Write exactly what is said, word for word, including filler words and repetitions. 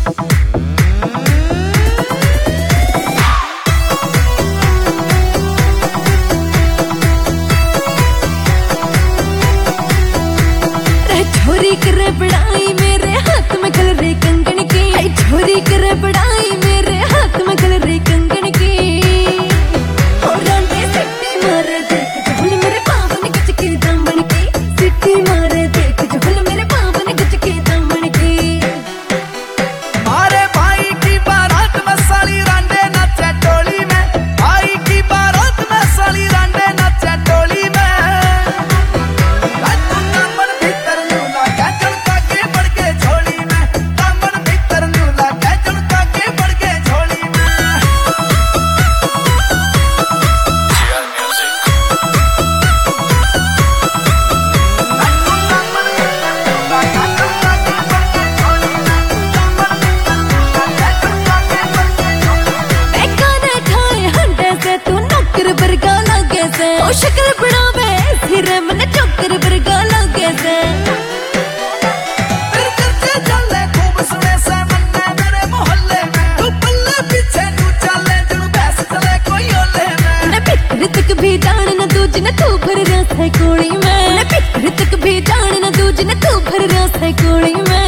छोरी करे बड़ाई मेरे हाथ में गल रे कंगन की, छोरी करे बड़ाई मेरे हाथ में गल रे कंगन की। और रांडे सिट्टी मारे देख झोल मेरे पावन गच के दामन की, सिट्टी मारे देख झोल मेरे पावन गच के दामन की। अरे भाई की बारात में साली रांडे नाचे टोली में, भाई की बारात में साली रांडे नाचे टोली में। ओ शक्ल बनावे सिरे मन चोकर बरगा लगे से। फिर चर्चे चले खूब सुने से मन्ने मेरे मोहल्ले में, तू पल्ले पीछे तू चले जनु बैस चले कोई ओले में। न पितर तक भी जान न दूज न तू भर रहा है कोड़ी में, न पितर तक भी जान न दूज न तू भर रहा है कोड़ी में।